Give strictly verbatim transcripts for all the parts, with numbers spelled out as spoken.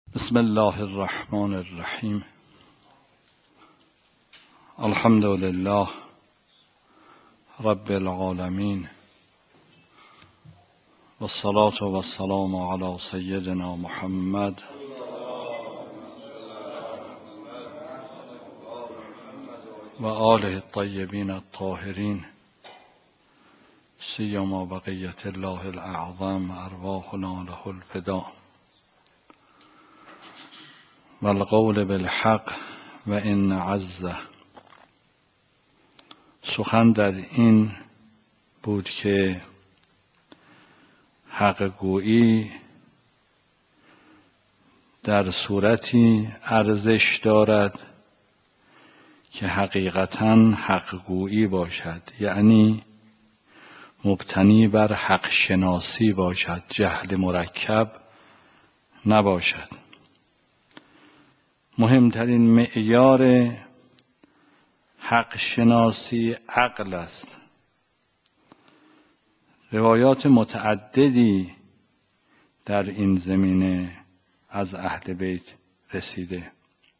بسم الله الرحمن الرحیم. الحمد لله رب العالمین و الصلاة و السلام علی سیدنا محمد و آله الطیبین الطاهرین سیما بقیة الله الاعظم ارواحنا له الفداء و القول بالحق و ان عز. سخن در این بود که حق گویی در صورتی ارزش دارد که حقیقتاً حق گویی باشد، یعنی مبتنی بر حق شناسی باشد، جهل مرکب نباشد. مهمترین معیار حق شناسی عقل است. روایات متعددی در این زمینه از اهل بیت رسیده.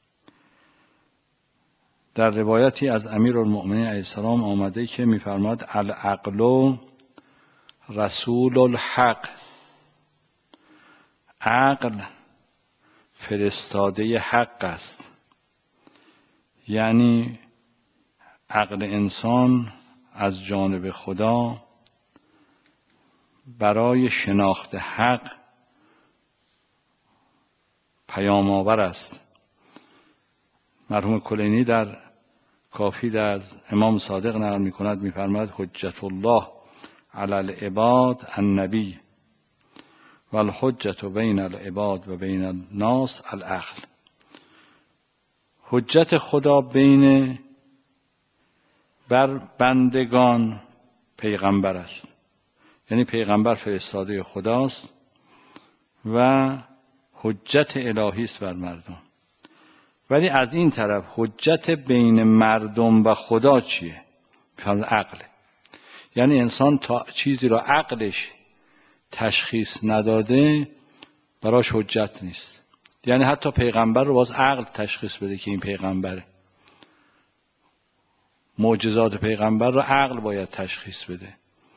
در روایتی از امیرالمؤمنین علیه السلام آمده که می‌فرماد العقل رسول الحق. عقل فرستاده حق است، یعنی عقل انسان از جانب خدا برای شناخت حق پیام آور است. مرحوم کلینی در کافی در امام صادق نقل می کند، می فرماید حجت الله علی العباد النبی و الحجت بین العباد و بین الناس العقل. حجت خدا بین بر بندگان پیغمبر است، یعنی پیغمبر فرستاده خداست و حجت الهی است بر مردم. ولی از این طرف حجت بین مردم و خدا چیه؟ عقل. یعنی انسان تا چیزی را عقلش تشخیص نداده براش حجت نیست. یعنی حتی پیغمبر رو باز عقل تشخیص بده که این پیغمبره. معجزات پیغمبر رو عقل باید تشخیص بده.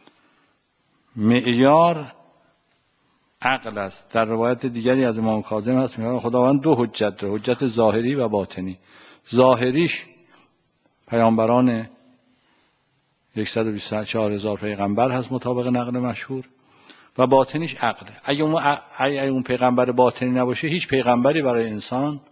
معیار عقل است. در روایت دیگری از امام کاظم هست میگه خداوند دو حجت داره، حجت ظاهری و باطنی. ظاهریش پیامبران صد و بیست و چهار هزار پیغمبر هست مطابق نقل مشهور، و باطنیش عقله. اگه اون, اگه اون پیغمبر باطنی نباشه هیچ پیغمبری برای انسان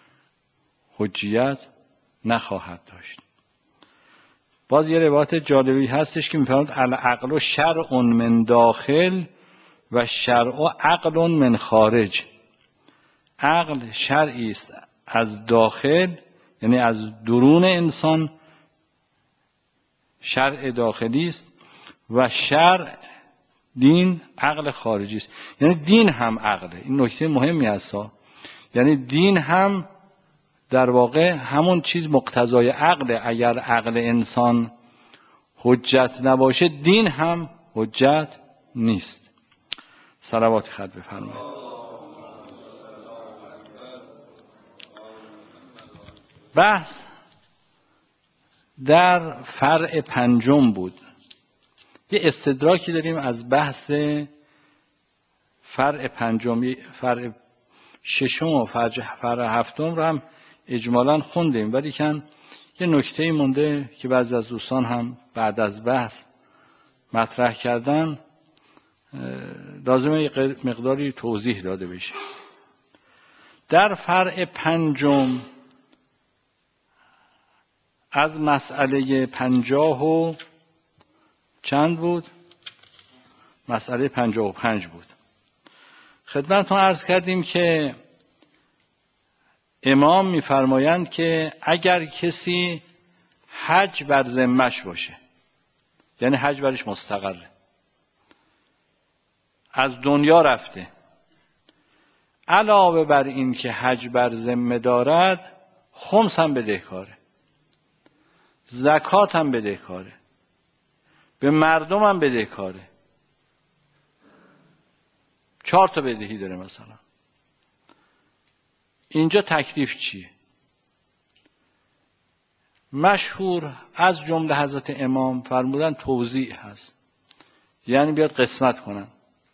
حجیت نخواهد داشت. باز یه روایت جالبی هستش که میفرماید العقل شرع من داخل و شرع عقل من خارج. عقل شرعی است از داخل، یعنی از درون انسان، شرع داخلی است، و شرع دین عقل خارجی است. یعنی دین هم عقله. این نکته مهمی است ها. یعنی دین هم در واقع همون چیز مقتضای عقله. اگر عقل انسان حجت نباشه دین هم حجت نیست. صلوات خط بفرمایید. بحث در فرع پنجم بود. یه استدراکی داریم از بحث فرع پنجم. فرع ششم و فرع هفتم رو هم اجمالاً خوندیم، ولی کن یه نکته‌ای مونده که بعضی از دوستان هم بعد از بحث مطرح کردن، لازمه یه مقداری توضیح داده بشه. در فرع پنجم از مسئله پنجاه و چند بود؟ مسئله پنجاه و پنج بود. خدمتتون عرض کردیم که امام می‌فرمایند که اگر کسی حج بر ذمه‌اش باشه، یعنی حج برش مستقره، از دنیا رفته، علاوه بر این که حج بر ذمه دارد، خمس هم بدهکاره، زکات هم بدهکاره، به مردم هم بدهکاره. چهار تا بدهی داره مثلا. اینجا تکلیف چیه؟ مشهور از جمله حضرت امام فرمودن توزیع هست، یعنی بیاد قسمت کنن،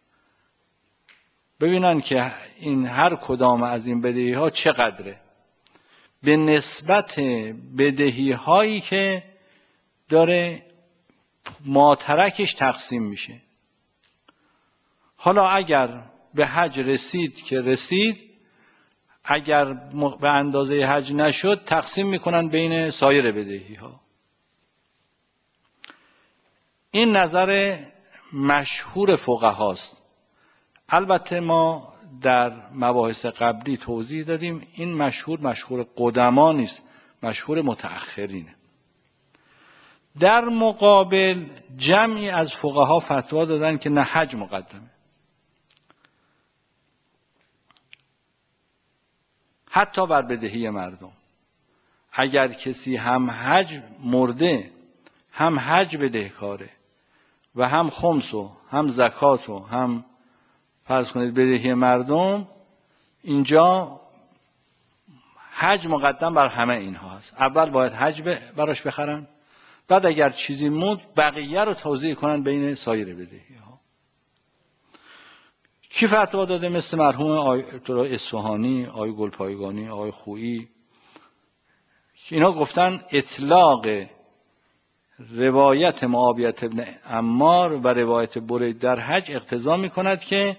ببینن که این هر کدام از این بدهی ها چقدره به نسبت بدهی هایی که داره ماترکش تقسیم میشه. حالا اگر به حج رسید که رسید، اگر به اندازه حج نشد تقسیم میکنن بین سایر بدهی ها. این نظر مشهور فقهاست. البته ما در مباحث قبلی توضیح دادیم این مشهور مشهور قدما نیست، مشهور متأخرینه. در مقابل جمعی از فقها فتوا دادن که نه، حج مقدمه. حتی بر بدهی مردم. اگر کسی هم حج مرده، هم حج بدهکاره و هم خمس و هم زکات و هم فرض کنید بدهی مردم، اینجا حج مقدم بر همه اینها هست. اول باید حج براش بخرن، بعد اگر چیزی موند بقیه رو توزیع کنن بین سایر بدهی ها. کی فتوا داده؟ مثل مرحوم آیت الله اصفهانی، آقای گلپایگانی، آقای خویی. اینا گفتن اطلاق روایت معاویه بن عمار و روایت برید در حج اقتضا میکند که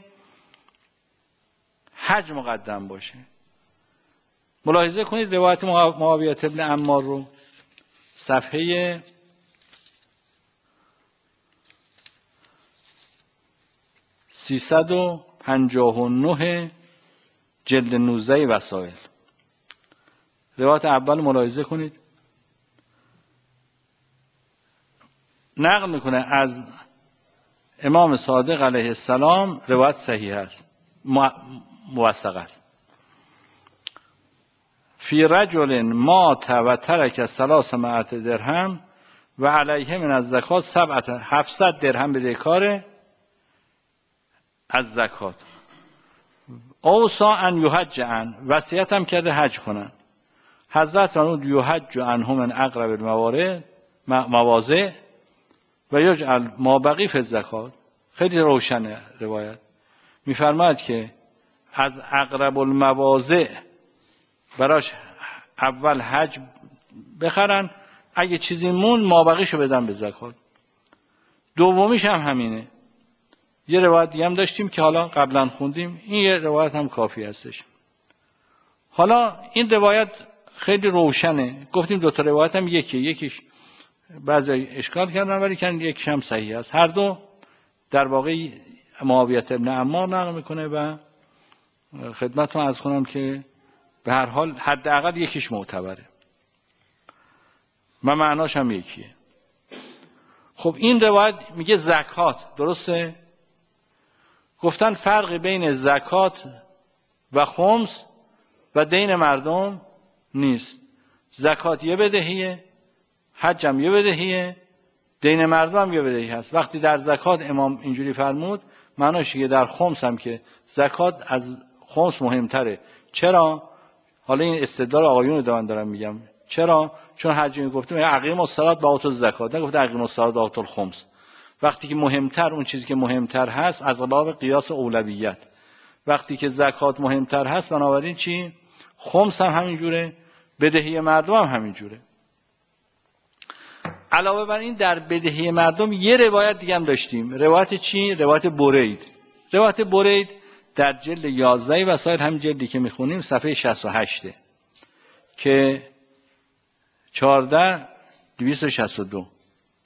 حج مقدم باشه. ملاحظه کنید روایت معاویه بن عمار رو، صفحه سیصد و پنجاه و نه جلد نوزده وسائل. روایت اول ملاحظه کنید، نقل میکنه از امام صادق علیه السلام، روایت صحیح است، موثق است. فی رجل مات و ترک ثلاثمائة درهم و علیه من از زکات سبعت هفتصد درهم بدهکار از زکات. اوصا ان یحج عن، وصیت هم کرده حج کنن. حضرت فرمود یحج عنهم من اقرب الموارد مواضع و یجعل ما بقی فی الزکات. خیلی روشنه روایت. میفرماید که از اقرب المواضع براش اول حج بخرن، اگه چیزی مون ما بقیشو بدن به زکات. دومیش هم همینه. یه روایت دیگه هم داشتیم که حالا قبلا خوندیم، این یه روایت هم کافی هستش. حالا این روایت خیلی روشنه. گفتیم دو تا روایت هم یکی یکیش بعضی اشکال کردن ولی کن یکیش هم صحیح است. هر دو در واقع معاویه بن عمار نقل میکنه و خدمتتون عرض کنم که به هر حال حداقل یکیش معتبره و معناش هم یکیه. خب این روایت میگه زکات، درسته؟ گفتن فرق بین زکات و خمس و دین مردم نیست. زکات یه بدهیه، حج هم یه بدهیه، دین مردم هم یه بدهی هست. وقتی در زکات امام اینجوری فرمود، معناش که در خمس هم که زکات از خمس مهمتره. چرا؟ حالا این استدلال آقایون دارن دارم میگم. چرا؟ چون حج میگفتیم اقیم الصلاه و آتوا الزکات، نگفت اقیم الصلاه و آتوا الخمس. وقتی که مهمتر، اون چیزی که مهمتر هست از باب قیاس اولویت، وقتی که زکات مهمتر هست بنابراین چی؟ خمس هم همین جوره، بدهی مردم هم همین جوره. علاوه بر این در بدهی مردم یه روایت دیگه هم داشتیم. روایت چی؟ روایت برید. روایت برید در جلد یازده وسائل، همین جلدی که میخونیم، صفحه شصت و هشت که چهارده دویست و شصت و دو.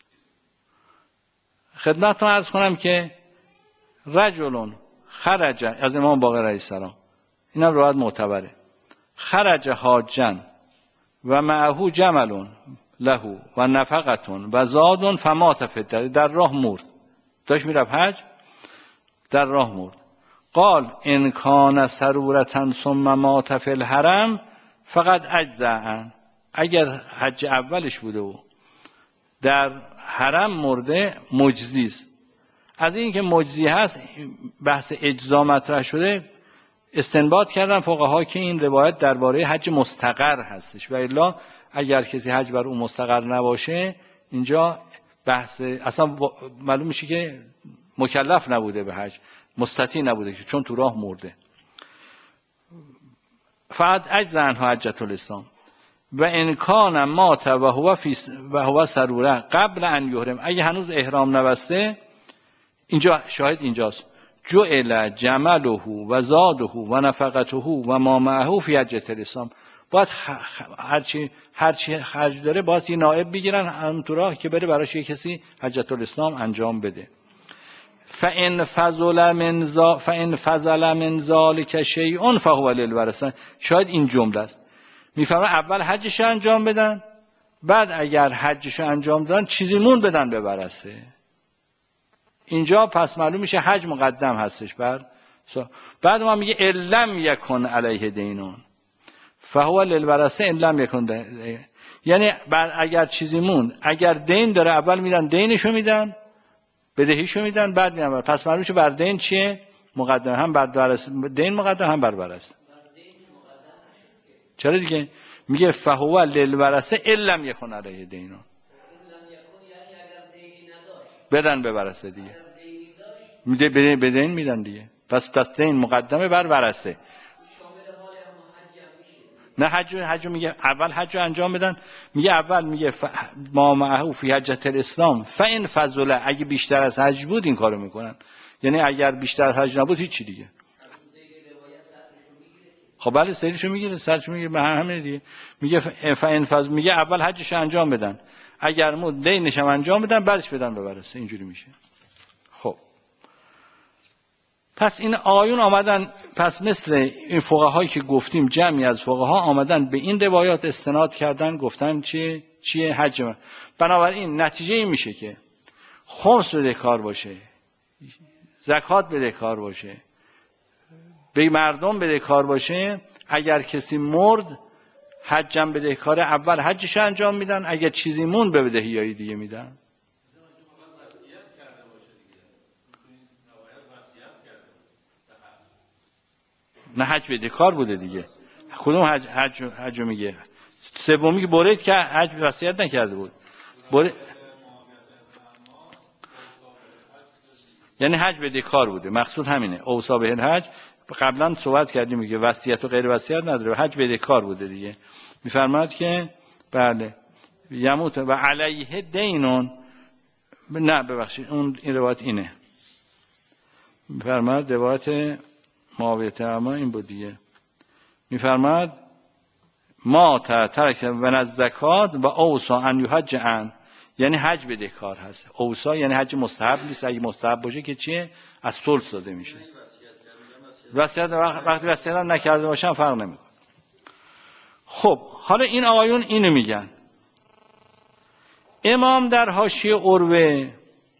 خدمتتون عرض کنم که رجلون خرج، از امام باقر علیه السلام، اینم روایت معتبره، خرج حاجن و معه جملون له و نفقتون و زادون فمات فی، در راه مرد، داشت میرفت حج، در راه مرد. قال ان کان سرورتن ثم مات فی الحرم فقط اجزاء، اگر حج اولش بوده و در حرم مرده مجزی است. از این که مجزی هست بحث اجزا مطرح شده، استنباط کردن فقها که این روایت درباره حج مستقر هستش و الا اگر کسی حج بر اون مستقر نباشه اینجا بحث اصلا معلوم میشه که مکلف نبوده به حج، مستطیع نبوده که چون تو راه مرده. فقط اجزا عنها حجة الاسلام و ان کان مات و هو فی و هو سروره قبل ان یحرم، اگه هنوز احرام نبسته، اینجا شاهد اینجاست، جعل جمله و زاده و نفقته و ما معه فی حجة الاسلام، باید هرچی هرچی خرج داره باید یه نائب بگیرن هم تو راه که بره براش یه کسی حجة الاسلام انجام بده. فإن فضل من ذا فإن فضل من ذلك شیء فهو للورثه، شاید این جمله است، میفهمن اول حجش انجام بدن، بعد اگر حجش انجام دادن چیزی مون بدن به ورثه. اینجا پس معلوم میشه حج مقدم هستش بر بعد ما میگه الم یکن علیه دینون فهو للورثه ان لم یکن دین. یعنی بر اگر چیزی مون، اگر دین داره اول میدن دینشو میدن، بدهیشو میدن، بعد میدن. پس معلوم میشه بر دین چیه؟ مقدم، هم بر ورثه دین مقدم هم بر ورثه. چرا دیگه میگه فهو للورثه ان لم یکن علیه دینون، بدن به ورثه دیگه، میده به دین میدن دیگه، پس پس دین مقدمه بر ورثه. نه حج حج میگه اول حج رو انجام بدن، میگه اول میگه ف... ما معه فی حجة الاسلام فإن فضل، اگه بیشتر از حج بود این کارو میکنن، یعنی اگر بیشتر از حج نبود هیچ چی دیگه. خب بله سریشو میگیره، سرشو میگیره، به همین دیگه. میگه فإن فضل، میگه اول حجشو انجام بدن، اگر مود دینش هم انجام بدن بعدش بدن به ورثه، اینجوری میشه. خب پس این آیون آمدن، پس مثل این فقهایی که گفتیم جمعی از فقها آمدن به این روایات استناد کردن، گفتن چیه چیه حج. بنابراین نتیجه این میشه که خمس بده کار باشه، زکات بده کار باشه، به مردم بده کار باشه، اگر کسی مرد حجم بده کار، اول حجش انجام میدن، اگر چیزی مون به بدهیایی دیگه میدن. نه حج بده کار بوده دیگه. کدوم حج حج حج میگه؟ سومی که برید که حج وصیت نکرده بود. برید یعنی حج بده کار بوده، مقصود همینه. اوصا به الحج قبلا صحبت کردیم میگه وصیت و غیر وصیت نداره، حج بده کار بوده دیگه. میفرماد که بله یموت و علیه دینون، نه ببخشید اون این روایت اینه، میفرماد روایت معاویه اما این بود دیگه، میفرماد ما ترک و از زکات و اوصا ان یحج عن، یعنی حج بده کار هست. اوصا یعنی حج مستحب نیست، اگه مستحب باشه که چیه از ثلث داده میشه. وصیت وقتی وصیت نکرده باشن فرق نمیکنه. خب حالا این آقایون اینو میگن. امام در حاشیه عروه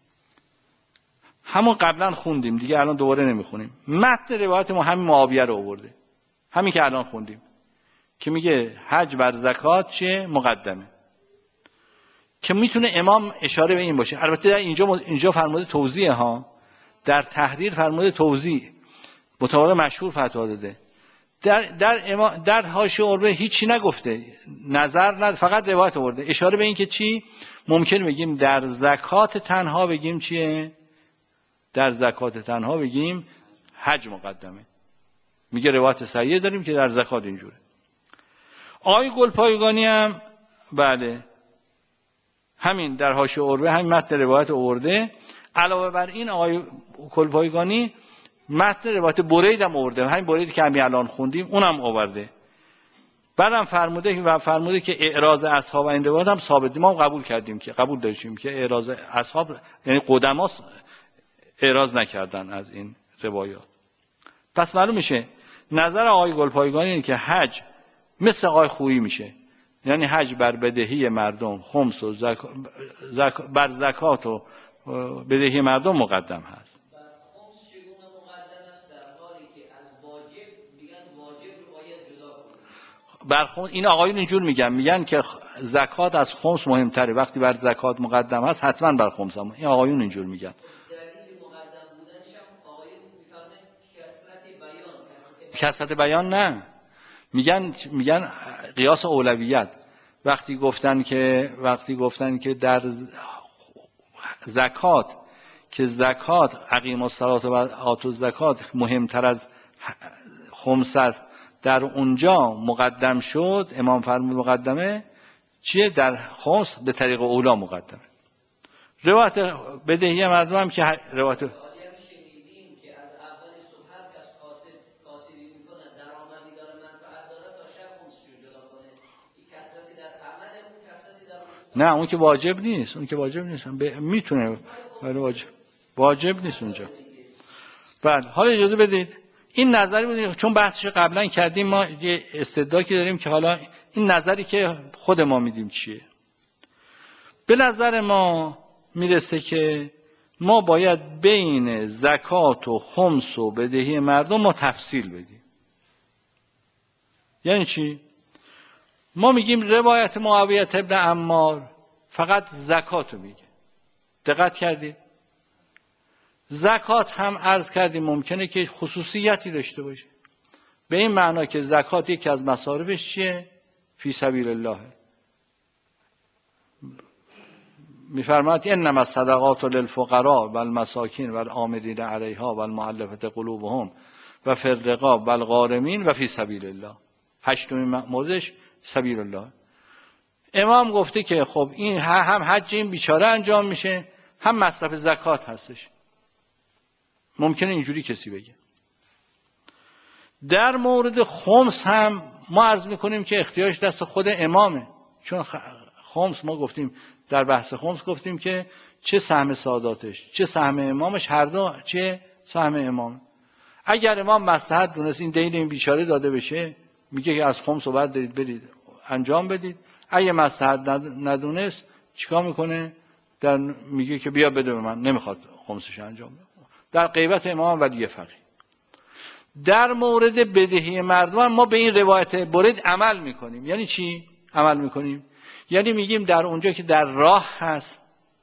همون قبلا خوندیم دیگه، الان دوباره نمیخونیم، متن روایت ما همین معاویه رو آورده، همین که الان خوندیم که میگه حج بر زکات چه مقدمه، که میتونه امام اشاره به این باشه. البته در اینجا اینجا فرموده توضیح ها، در تحریر فرموده توضیح، مطابق مشهور فتوا داده. در در اما در حاشیه عروه هیچی نگفته، نظر نه، فقط روایت آورده، اشاره به این که چی ممکن بگیم در زکات تنها بگیم چیه، در زکات تنها بگیم حج مقدمه. میگه روایت صحیح داریم که در زکات اینجوره. آقای گلپایگانی هم بله همین در حاشیه عروه همین متن روایت آورده. علاوه بر این آقای گلپایگانی متن روایت برید هم آورده، همین برید که همین الان خوندیم اونم آورده. بعدم فرموده و فرموده که اعراض اصحاب این روایت هم ثابت، ما هم قبول کردیم که قبول داشتیم که اعراض اصحاب یعنی قدما اعراض نکردن از این روایات. پس معلوم میشه نظر آقای گلپایگانی اینه که حج مثل آقای خویی میشه، یعنی حج بر بدهی مردم خمس و زک... زک... بر زکات و بدهی مردم مقدم هست. بر خمس چگونه مقدم است در حالی که از واجب میگن واجب رو باید جدا کنیم؟ بر خمس این آقایون اینجور میگن، میگن که زکات از خمس مهمتره، وقتی بر زکات مقدم هست حتما بر خمس هم. این آقایون اینجور میگن. کثرت بیان نه، میگن میگن قیاس اولویت. وقتی گفتن که وقتی گفتن که در زکات که زکات اقیم الصلاة و آتوا الزکات مهمتر از خمس است، در اونجا مقدم شد، امام فرمود مقدمه چیه؟ در خمس به طریق اولا مقدمه. روایت بدهی مردم هم که روایت نه، اون که واجب نیست، اون که واجب نیست، ب... میتونه ولی واجب واجب نیست اونجا. بعد حالا اجازه بدید این نظری بود، چون بحثش قبلا کردیم، ما یه استدلالی داریم که حالا این نظری که خود ما میدیم چیه. به نظر ما میرسه که ما باید بین زکات و خمس و بدهی مردم ما تفصیل بدیم. یعنی چی؟ ما میگیم روایت معاویه ابن عمار فقط زکات رو میگه. دقت کردید؟ زکات هم عرض کردیم ممکنه که خصوصیتی داشته باشه، به این معنا که زکات یکی از مصارفش چیه؟ فی سبیل الله. میفرماید انما الصدقات للفقراء والمساکین والعاملین علیها والمؤلفة قلوبهم و فی الرقاب والغارمین و فی سبیل الله. هشتمین موردش سبیل الله. امام گفته که خب این هم حج این بیچاره انجام میشه، هم مصرف زکات هستش. ممکنه اینجوری کسی بگه. در مورد خمس هم ما عرض میکنیم که اختیارش دست خود امامه، چون خمس ما گفتیم در بحث خمس گفتیم که چه سهم ساداتش چه سهم امامش، هر دو چه سهم امام. اگر امام مصلحت دونست این دین این بیچاره داده بشه، میگه که از خمس رو بعد دارید برید انجام بدید. اگه مصلحت ندونست چیکار میکنه؟ در میگه که بیا بده به من، نمیخواد خمسش انجام بده. در غیبت امام ولی فقیه. در مورد بدهی مردم ما به این روایت برید عمل میکنیم. یعنی چی عمل میکنیم؟ یعنی میگیم در اونجا که در راه هست،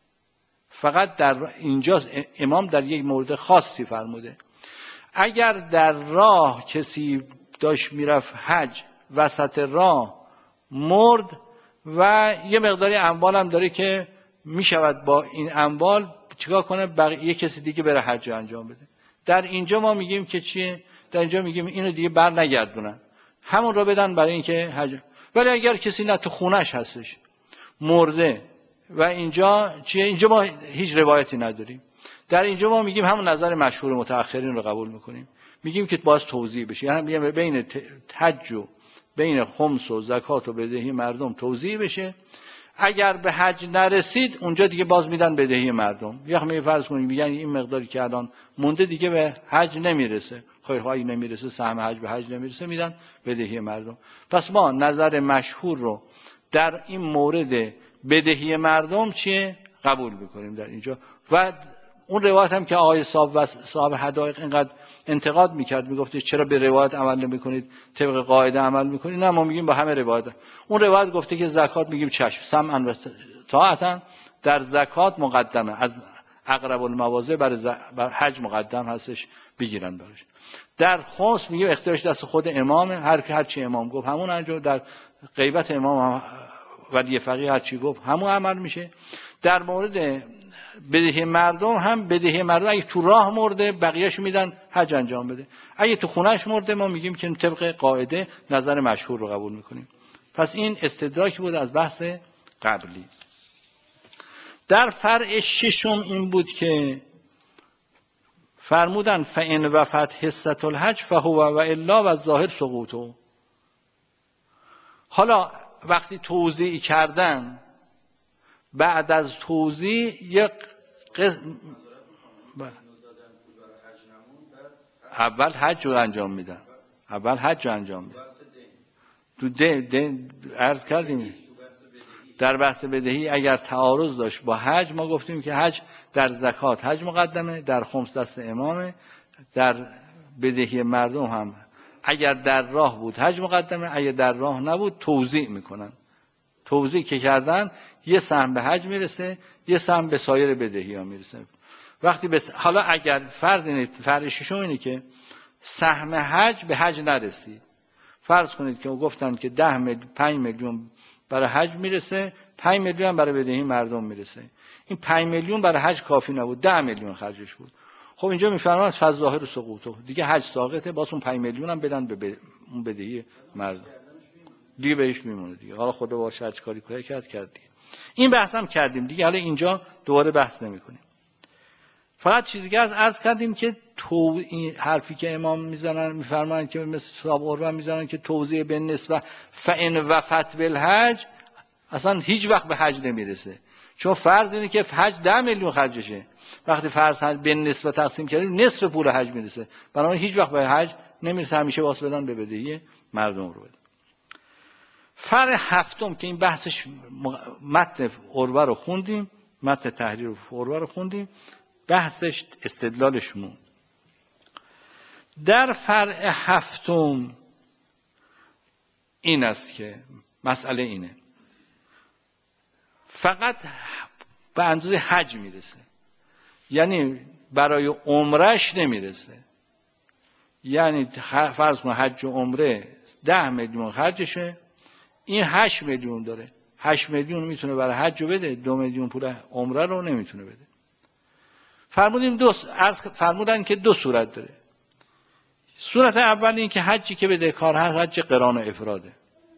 فقط در اینجا امام در یک مورد خاصی فرموده، اگر در راه کسی داشت میرفت حج، وسط راه مرد و یه مقداری اموال هم داره که میشود با این اموال چیکار کنه؟ بقیه کسی دیگه بره حج انجام بده. در اینجا ما میگیم که چیه؟ در اینجا میگیم اینو دیگه بر نگردونن، همون رو بدن برای اینکه حج. ولی اگر کسی نه تو خونش هستش مرده و اینجا چیه؟ اینجا ما هیچ روایتی نداریم. در اینجا ما میگیم همون نظر مشهور متأخرین رو قبول میکنیم، میگیم که باز توضیح بشه، یعنی بین حج و بین خمس و زکات و بدهی مردم توضیح بشه. اگر به حج نرسید اونجا دیگه باز میدن بدهی مردم. یا می فرض کنیم میگن این مقداری که الان مونده دیگه به حج نمیرسه، خیرهایی نمیرسه، سهم حج به حج نمیرسه، میدن بدهی مردم. پس ما نظر مشهور رو در این مورد بدهی مردم چیه قبول میکنیم در اینجا. و اون روایت هم که آقای صاحب و صاحب حدائق اینقدر انتقاد میکرد، میگفت چرا به روایت عمل نمیکنید، طبق قاعده عمل میکنید. نه، ما میگیم با همه روایت. اون روایت گفته که زکات میگیم چشم سمعا و طاعتا، در زکات مقدمه، از اقرب المواضع بر, ز... بر حج مقدم هستش، بگیرن براش. در خمس میگیم اختیارش دست خود امامه، هر هر چی امام گفت همون انجام. در غیبت امام هم ولی فقیه هر چی گفت همون عمل میشه. در مورد بدهی مردم هم بدهی مردم اگه تو راه مرده بقیه‌شو میدن حج انجام بده، اگه تو خونهش مرده ما میگیم که طبق قاعده نظر مشهور رو قبول میکنیم. پس این استدراک بود از بحث قبلی. در فرع ششم این بود که فرمودن فإن وفت حصة الحج فهو و الا و الظاهر سقوطه. حالا وقتی توضیح کردن، بعد از توضیح یک قسم اول حج رو انجام میدن اول حج رو انجام میدن تو ده ده عرض کردیم در بحث بدهی اگر تعارض داشت با حج، ما گفتیم که حج در زکات حج مقدمه، در خمس دست امامه، در بدهی مردم هم اگر در راه بود حج مقدمه، اگر در راه نبود توزیع میکنن. توزیع که کردن یه سهم به حج میرسه، یه سهم به سایر بدهی ها میرسه. وقتی بس... حالا اگر فرض اینه، فرض ششم اینه که سهم حج به حج نرسید. فرض کنید که گفتن که ده میلیون پنج میلیون برای حج میرسه، پنج میلیون برای بدهی مردم میرسه. این پنج میلیون برای حج کافی نبود، ده میلیون خرجش بود. خب اینجا میفرماید فضل ظاهر سقوطه، دیگه حج ساقطه، باز اون پنج میلیون هم بدن به اون بدهی مردم، دیگه بهش میمونه دیگه. حالا خدا باشه حج کاری کاری کرد کرد دیگه. این بحث هم کردیم دیگه، حالا اینجا دوباره بحث نمی‌کنیم. فقط چیزی که از عرض کردیم که تو این حرفی که امام میزنن میفرمایند که مثل صاحب عروه میزنن که توضیح به نسبت فان وفت بالحج، اصلا هیچ وقت به حج نمیرسه. چون فرض اینه که حج ده میلیون خرجشه، وقتی فرض حج به نسبت تقسیم کردیم نصف پول حج میرسه، بنابراین هیچ وقت به حج نمیرسه، همیشه واسه بدن به بدهی مردم رو بدن. فرع هفتم که این بحثش متن عروه رو خوندیم، متن تحریر عروه رو خوندیم، بحثش استدلالش مون. در فرع هفتم این است که مسئله اینه، فقط به اندازه حج میرسه، یعنی برای عمرش نمیرسه. یعنی فرض کن حج و عمره ده میلیون خرجشه، این هشت میلیون داره، هشت میلیون میتونه برای حج رو بده، دو میلیون پول عمره رو نمیتونه بده. فرمودیم دو عرض فرمودن که دو صورت داره. صورت اول این که حجی که بده کار هست حج قران و افراده.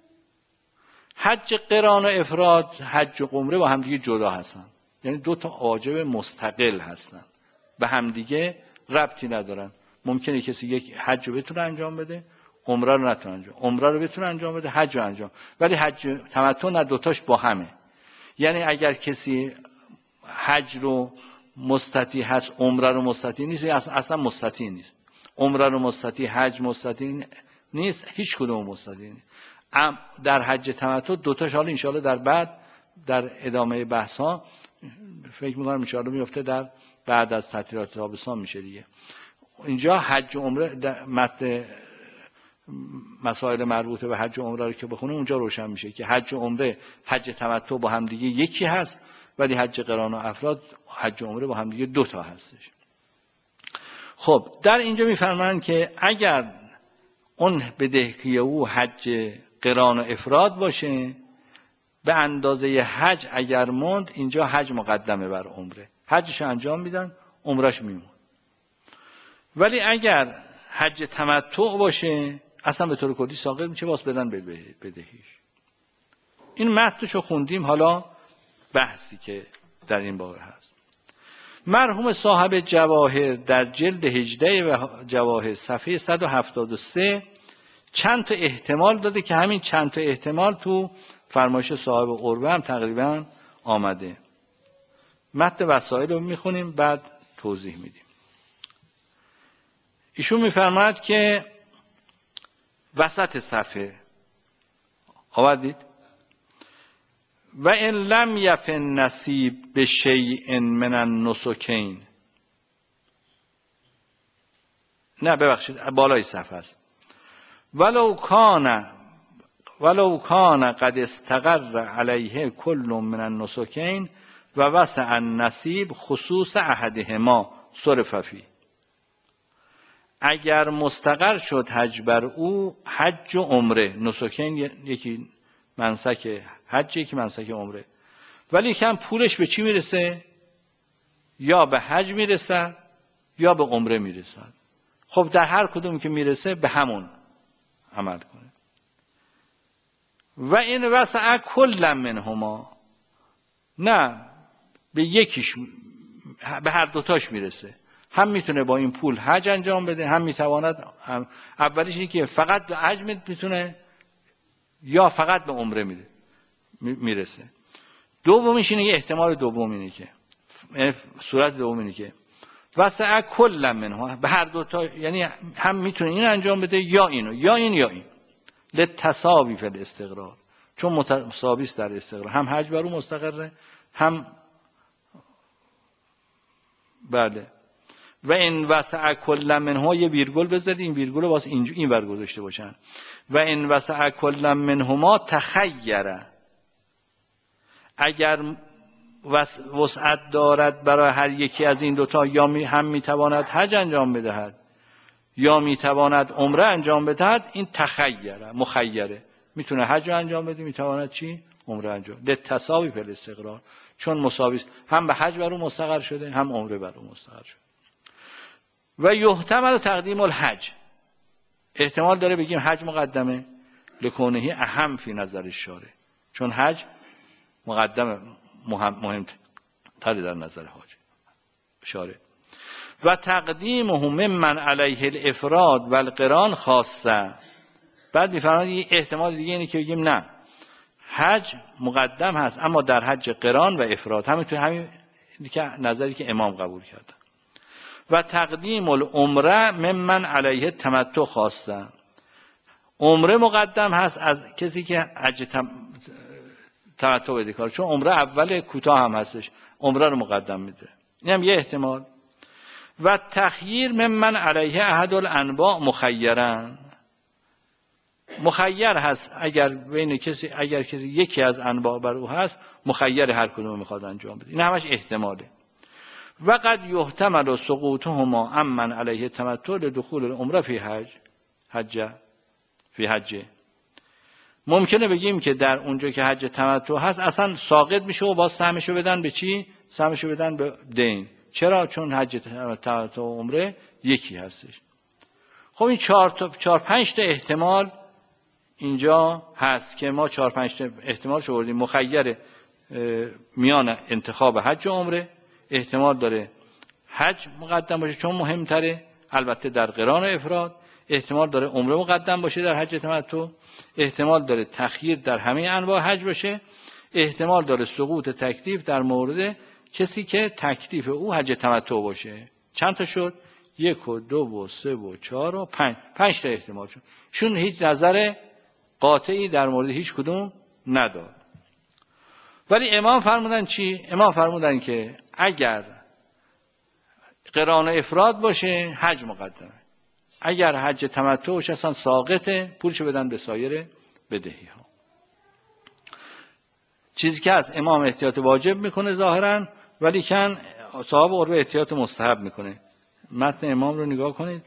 حج قران و افراد، حج و عمره با همدیگه جدا هستن، یعنی دو تا واجب مستقل هستن، به همدیگه ربطی ندارن. ممکنه کسی یک حج رو بتونه انجام بده، عمره رو نتونه انجام، عمره رو بتونه انجام بده، حج رو انجام، ولی حج تمتع نه، دوتاش با همه. یعنی اگر کسی حج رو مستطیع هست، عمره رو مستطیع نیست، اصلا مستطیع نیست. عمره رو مستطیع، حج مستطیع نیست، هیچ کدوم مستطیع نیست. در حج تمتع دوتاش، حالا انشاءالله در بعد در ادامه بحث ها فکر می‌کنم انشاءالله میفته در بعد از تعطیلات تابستان میشه دیگه. اینجا حج و عمره متن مسائل مربوط به حج و عمره رو که بخونه اونجا روشن میشه که حج و عمره، حج تمتع با هم دیگه یکی هست، ولی حج قران و افراد، حج و عمره با هم دیگه دو تا هستش. خب در اینجا میفرمایند که اگر اون بدهی او حج قران و افراد باشه، به اندازه حج اگر موند، اینجا حج مقدمه بر عمره، حجش انجام میدن، عمرش میمون. ولی اگر حج تمتع باشه اصلا به طور کلی ساقط میشه، واسه بدن بدهیش. این متنشو خوندیم. حالا بحثی که در این باره هست، مرحوم صاحب جواهر در جلد هجده و جواهر صفحه صد و هفتاد و سه چند تا احتمال داده که همین چند تا احتمال تو فرمایش صاحب عروه هم تقریبا آمده. متن وسائل رو میخونیم بعد توضیح میدیم. ایشون میفرماید که وسط صفحه آوردید و ان لم یفن نصیب به شیء من النسکین، نه ببخشید بالای صفحه است، ولو کان ولو کان قد استقر علیه کل من النسکین و وسع النصیب خصوص احدهما صرف فی. اگر مستقر شد حج بر او، حج و عمره، نسکین یکی منسک حج یکی منسک عمره، ولی کم پولش به چی میرسه؟ یا به حج میرسه یا به عمره میرسه. خب در هر کدوم که میرسه به همون عمل کنه. و این وسع کل منهما، نه به یکیش، به هر دوتاش میرسه، هم میتونه با این پول حج انجام بده، هم میتواند هم اولیش اینه که فقط به حج میتونه یا فقط به عمره میره میرسه. دومیش اینه که احتمال دوم اینه که صورت دوم اینه که وسع کل منها، به هر دو تا، یعنی هم میتونه این انجام بده یا اینو، یا این یا این، للتساوی فی الاستقرار، چون متساوی است در استقرار، هم حج بر اون مستقره هم بله. و این وسع کل منها یه ویرگول بذارید، این ویرگول واسه این این ور گذاشته باشن. و این وسع کل منهما تخیره، اگر وسعت دارد برای هر یکی از این دوتا، یا هم میتواند حج انجام بدهد یا میتواند عمره انجام بدهد، این تخیره، مخیره، میتونه حج انجام بده، میتواند چی؟ عمره انجام ده. تساوی فی الاستقرار، چون مساوی هم به حج بر او مستقر شده هم عمره بر او مستقر شده. و یحتمل تقدیم الحج، احتمال داره بگیم حج مقدمه، لکونهی اهم فی نظر الشارع، چون حج مقدم مهم مهمتری در نظر حاج شارع. و تقدیمه ممن علیه الافراد و القران خاصه. بعد میفرماید احتمال دیگه اینه که بگیم نه، حج مقدم هست اما در حج قران و افراد، همین تو همین که نظری که امام قبول کرده. و تقدیم العمره ممن علیه تمتع خاصه، عمره مقدم هست از کسی که حج تم... تمتع بده کار، چون عمره اول کوتاه هم هستش، عمره رو مقدم میده. این هم یه احتمال. و تخییر ممن علیه احد الانواع مخیرن، مخیر هست اگر بین کسی اگر کسی یکی از انواع بر او هست، مخیر هر کدوم میخواد انجام بده. این همش احتماله. و قد یحتمل سقوطهما امن علیه تمتع لدخول العمره فی حج حج فی حج. ممکنه بگیم که در اونجا که حج تمتع هست اصلا ساقط میشه و باز سهمشو بدن به چی؟ سهمشو بدن به دین. چرا؟ چون حج تمتع و عمره یکی هستش. خب این چهار تا چهار پنج تا احتمال اینجا هست که ما چهار پنج تا احتمال شو بردیم. مخیر میان انتخاب حج و عمره، احتمال داره حج مقدم باشه چون مهمتره، البته در قران و افراد. احتمال داره عمره مقدم باشه در حج تمتع. احتمال داره تخییر در همه انواع حج باشه. احتمال داره سقوط تکلیف در مورد کسی که تکلیف او حج تمتع باشه. چند تا شد؟ یک و دو و سه و چهار و پنج. پنج تا احتمال شد. شون هیچ نظر قاطعی در مورد هیچ کدوم نداد. ولی امام فرمودن چی؟ امام فرمودن که اگر قران افراد باشه حج مقدمه، اگر حج تمتع باشه اصلا ساقطه، پولش بدن به سایر بدهی ها. چیزی که از امام احتیاط واجب میکنه ظاهرا، ولی کن صاحب عروه احتیاط مستحب میکنه. متن امام رو نگاه کنید.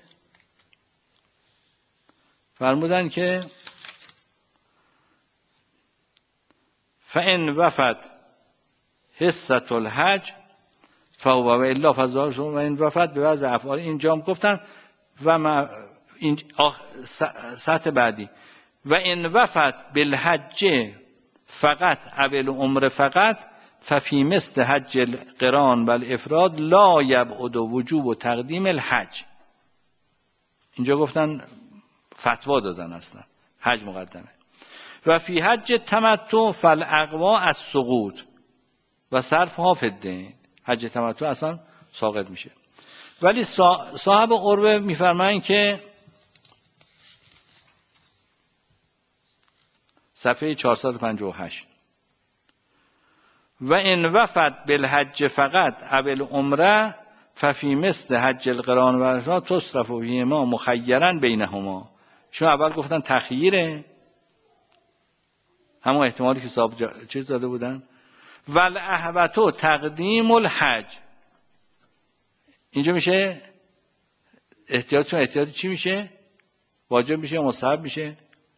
فرمودن که فَإِنْ وَفَتْ حِصَّةُ الْحَجِّ فَهُوَ وَإِلَّا فَذَلِكَ. و این وفت به وضع افعال اینجا هم گفتن و ما این سطح بعدی و این وفت بالحج فقط اول عمر فقط ففی مثل حج القران و الافراد لا یبعد وجوب و تقدیم الحج. اینجا گفتن فتوا دادن اصلا حج مقدمه. و فی حج تمتع فالاقوا از سقوط و صرفها فی الدین. حج تمتع اصلا ساقط میشه. ولی صاحب عروه میفرمایند که صفحه چهارصد و پنجاه و هشت و ان وفت بالحج فقط اول عمره ففی مثل حج القران و الافراد تصرف فیهما مخیرا بینهما. چون اول گفتن تخییره، همون احتمالی که صاحب جا... چیز داده بودن. والاحوط تقدیم الحج، اینجا میشه احتیاط. چون احتیاط چی میشه؟ واجب میشه یا مستحب میشه؟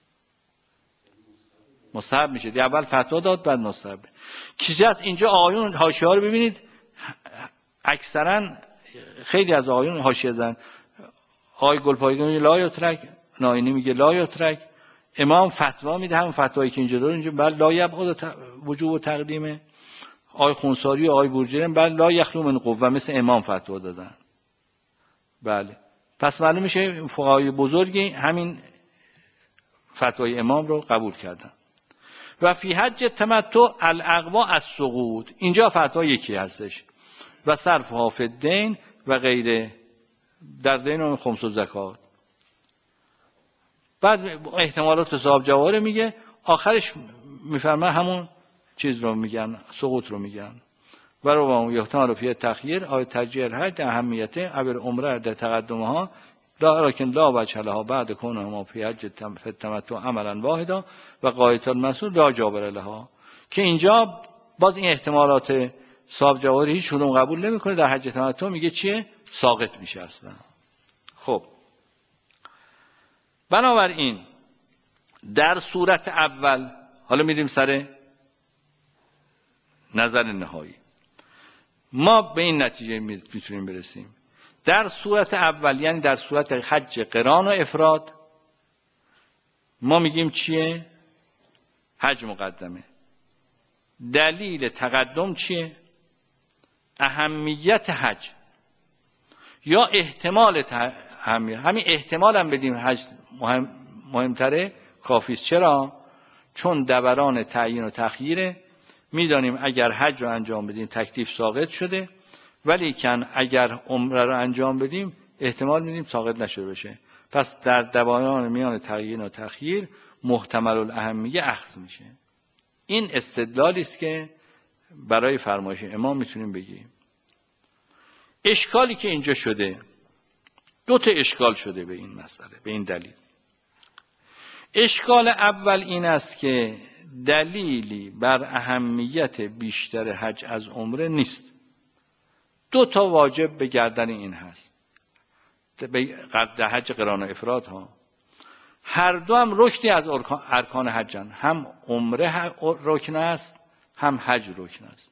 مستحب میشه. دی اول فتوا داد بعد مستحب. چیزی از اینجا آیون حاشیه ها رو ببینید، اکثرا خیلی از آیون حاشیه زدن. آی گلپایگان میگه لا یترک، ناینی میگه لا یترک. امام فتوا میده همون فتوایی که اینجا داره، اینجا بل لا یبعد وجوب و تقدیمه. آی خونساری و آی بورجرم بل لا یخلو من قوه، مثل امام فتوا دادن. بله، پس معلوم میشه فقهای بزرگی همین فتوای امام رو قبول کردن. و فی حج تمتع الاقوا از سقوط، اینجا فتوا یکی هستش. و صرف حافظ دین و غیره، در دین و خمس و زکات. بعد احتمالات صاحب جواهر میگه، آخرش میفرمه همون چیز رو میگن، سقوط رو میگن. و رو یحتمل فی تخییر آیه ترجیح الحج اهمیت اول عمره در تقدمها لکن لا وجه لها بعد کونهما فی حج تمتع عملا واحدا و قایت المسئول لا جابر لها. که اینجا باز این احتمالات صاحب جواهر هیچ کدوم قبول نمیکنه. در حج تمتع میگه چیه؟ ساقط میشه اصلا. خب بنابراین در صورت اول، حالا میریم سر نظر نهایی، ما به این نتیجه میتونیم برسیم در صورت اول، یعنی در صورت حج قران و افراد، ما میگیم چیه؟ حج مقدمه. دلیل تقدم چیه؟ اهمیت حج یا احتمال اهمیت. همین احتمال هم بدیم حج مهم مهمتره کافیست. چرا؟ چون دوران تعیین و تخییره. میدانیم اگر حج رو انجام بدیم تکلیف ساقط شده، ولی کن اگر عمره رو انجام بدیم احتمال میدیم ساقط نشده بشه. پس در دوران میان تعیین و تخییر محتمل الاهمیه اخذ میشه. این استدلالی است که برای فرمایش امام میتونیم بگیم. اشکالی که اینجا شده، دو تا اشکال شده به این مسئله، به این دلیل. اشکال اول این است که دلیلی بر اهمیت بیشتر حج از عمره نیست. دو تا واجب به گردن این هست در حج قران و افراد ها. هر دو هم رکنی از ارکان حجن. هم عمره رکن است، هم حج رکن است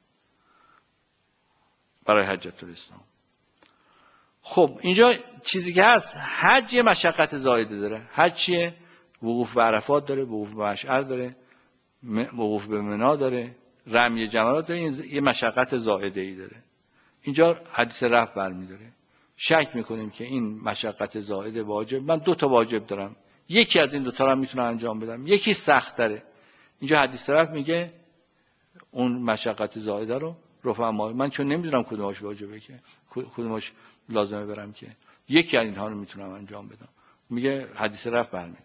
برای حجة الاسلام. خب اینجا چیزی که هست، حج یه مشقت زایده داره. حج چیه؟ وقوف به عرفات داره، وقوف به مشعر داره، وقوف به منی داره، رمی جمرات داره. این یه مشقت زائده ای داره. اینجا حدیث رفع برمی‌داره. شک میکنیم که این مشقت زائده واجب. من دو تا واجب دارم، یکی از این دو تا رو میتونم انجام بدم، یکی سخت تره. اینجا حدیث رفع میگه اون مشقت زائده رو رفع ما. من چون نمیدونم کدومش واجبه که کدومش لازمه برم، که یکی از اینها رو میتونم انجام بدم. میگه حدیث رفع برمی‌داره.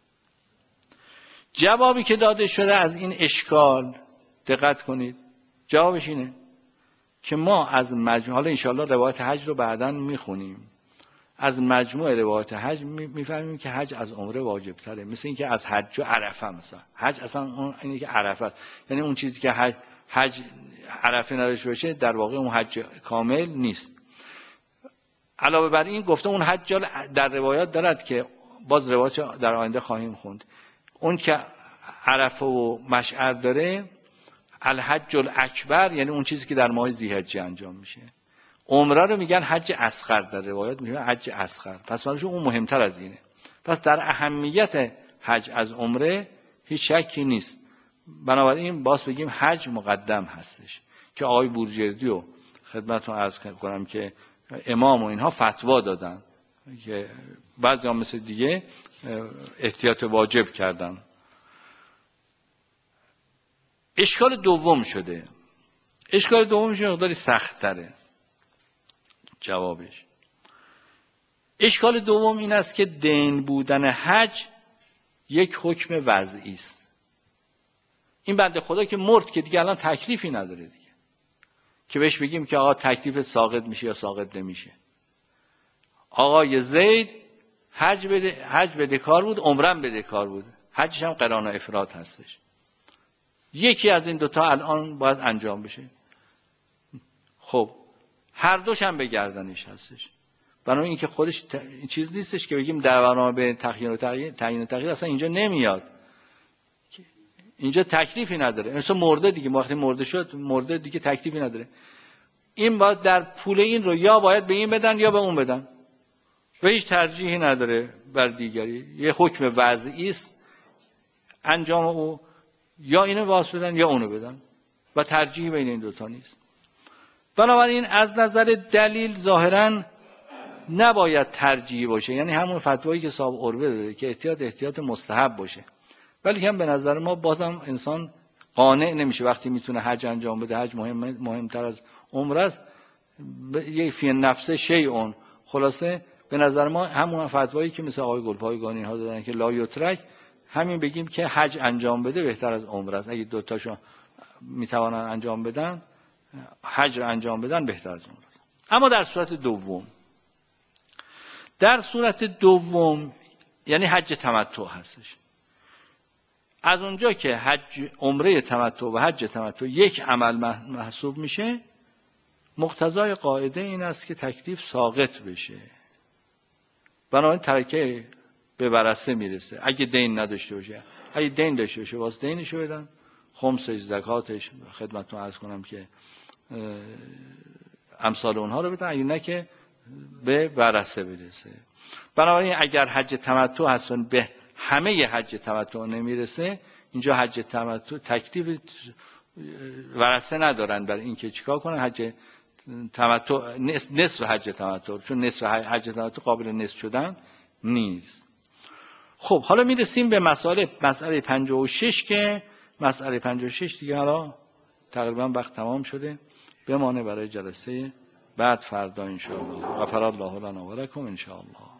جوابی که داده شده از این اشکال، دقت کنید، جوابش اینه که ما از مجموع، حالا انشاءالله روایت حج رو بعداً میخونیم، از مجموع روایت حج میفهمیم که حج از عمره واجب تره. مثل این که از حج و عرفه، مثلا حج اصلا اون اینه که عرفه، یعنی اون چیزی که حج, حج عرفه نداشته باشه در واقع اون حج کامل نیست. علاوه بر این گفته اون حج در روایات دارد که باز روایت در آینده خواهیم خوند، اون که عرفه و مشعر داره الحج الاکبر، یعنی اون چیزی که در ماه ذی‌حجه انجام میشه. عمره رو میگن حج اصغر، در روایت میگن حج اصغر. پس معلومه اون مهمتر از اینه. پس در اهمیت حج از عمره هیچ شکی نیست. بنابراین باز بگیم حج مقدم هستش، که آقای بورجردی و خدمتتون عرض کنم که امام و اینها فتوا دادن که بعضی هم مثل دیگه احتیاط واجب کردن. اشکال دوم شده. اشکال دومش مقداری سخت تره جوابش. اشکال دوم این است که دین بودن حج یک حکم وضعی است. این بنده خدا که مرد که دیگه الان تکلیفی نداره دیگه، که بهش بگیم که آقا تکلیف ساقط میشه یا ساقط نمیشه. آقای زید حج بده حج بدهکار بود، عمرم بدهکار بود، حجش هم قران و افراد هستش. یکی از این دوتا الان باید انجام بشه. خب هر دوش هم به گردنش هستش. بنابراین اینکه خودش ت... این چیز نیستش که بگیم در برنامه به تخییر و تغییر تعیین و تغییر اصلا اینجا نمیاد. اینجا تکلیفی نداره. مثلا مرده دیگه، وقتی مرده شد مرده دیگه تکلیفی نداره. این باید در پول این رو یا باید به این بدن یا به اون بدن و هیچ ترجیحی نداره بر دیگری. یه حکم وضعی است، انجام او یا اینو واسه بدن یا اونو بدن و ترجیحی بین این دوتا نیست. بنابراین از نظر دلیل ظاهراً نباید ترجیحی باشه، یعنی همون فتوایی که صاحب عروه داده که احتیاط احتیاط مستحب باشه. ولی هم به نظر ما بازم انسان قانع نمیشه وقتی میتونه حج انجام بده. حج مهم مهمتر از عمره است. یه فی نفسه شیء. خلاصه به نظر ما همون فتوایی که مثل آقای گلپایگانی ها دادن که لا یترک، همین بگیم که حج انجام بده بهتر از عمره است. اگه دو تاشو میتوانن انجام بدن، حج رو انجام بدن بهتر از عمره است. اما در صورت دوم، در صورت دوم یعنی حج تمتع هستش. از اونجا که حج عمره تمتع و حج تمتع یک عمل محسوب میشه، مقتضای قاعده این است که تکلیف ساقط بشه. بنابراین ترکه به ورثه میرسه اگه دین نداشته باشه. اگه دین داشته باشه باز دینشو بدن، خمسش، زکاتش، خدمتتون عرض کنم که امثال اونها رو بدن، اگه نه که به ورثه برسه. بنابراین اگر حج تمتع هستن به همه حج تمتع نمیرسه، اینجا حج تمتع تکلیف ورثه ندارن برای اینکه چیکار کنن. حج تمتع نصف حج تمتع، چون نصف حج تمتع قابل نصف شدن نیست. خب حالا میرسیم به مسئله مسئله پنجاه و شش که مسئله پنجاه و شش دیگه حالا تقریبا وقت تمام شده، بمانه برای جلسه بعد فردا ان شاء الله. غفر الله لنا و لکم ان شاء الله.